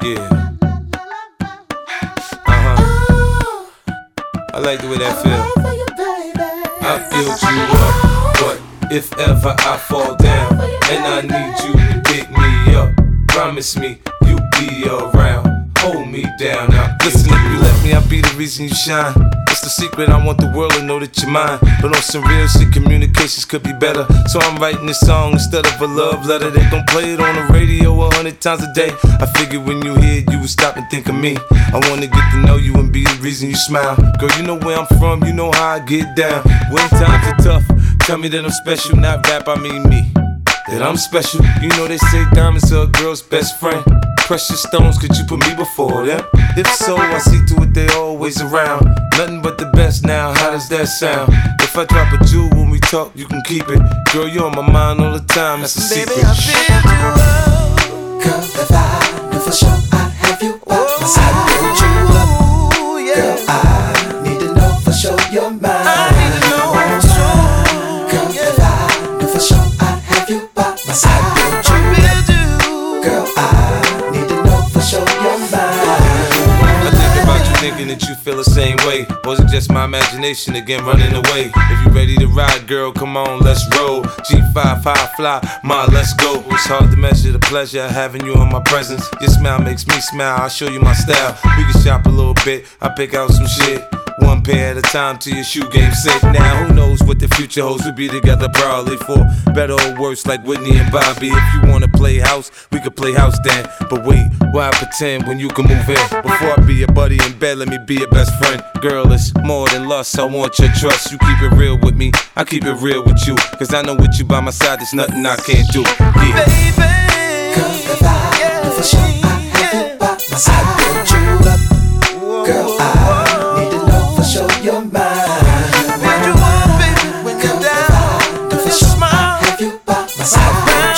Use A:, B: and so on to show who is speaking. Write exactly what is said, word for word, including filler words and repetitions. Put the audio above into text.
A: Yeah. Uh-huh. I like the way that feel. I built you up, but if ever I fall down and I need you to pick me up, promise me you'll be around. Hold me down. Now listen, if you let me, I'll be the reason you shine. It's the secret, I want the world to know that you're mine. But on some real shit, communications could be better. So I'm writing this song instead of a love letter. They gon' play it on the radio a hundred times a day. I figured when you hear it, you would stop and think of me. I wanna get to know you and be the reason you smile. Girl, you know where I'm from, you know how I get down. When times are tough, tell me that I'm special. Not rap, I mean me, that I'm special. You know they say diamonds are a girl's best friend. Precious stones, could you put me before them? If so, I see to it they always around. Nothing but the best now, how does that sound? If I drop a jewel when we talk, you can keep it. Girl, you're on my mind all the time, that's a secret.
B: Baby, I feel you.
C: Girl, if I knew for sure I'd have you by my side. Build you up. Girl, I need to know for sure you're mine.
B: I need to know for sure.
C: Girl, if I knew for sure I'd have you by my side. Build you up. Girl, I
A: thinking that you feel the same way. Was it just my imagination again running away? If you ready to ride, girl, come on, let's roll. G five, high fly, ma, let's go. It's hard to measure the pleasure of having you in my presence. Your smile makes me smile, I'll show you my style. We can shop a little bit, I pick out some shit. One pair at a time till your shoe game set. Now who knows what the future holds? We'll be together probably for better or worse, like Whitney and Bobby. If you wanna play house, we could play house then. But wait, why pretend when you can move in? Before I be your buddy in bed, let me be your best friend. Girl, it's more than lust, I want your trust. You keep it real with me, I keep it real with you. Cause I know with you by my side, there's nothing I can't do. Yeah.
B: Baby,
C: girl, if I knew for sure I have you by my side. Build you up. Girl, I show your mind.
B: Build you up, baby, when you're down.
C: Girl, if I knew for sure I'd have you by my side.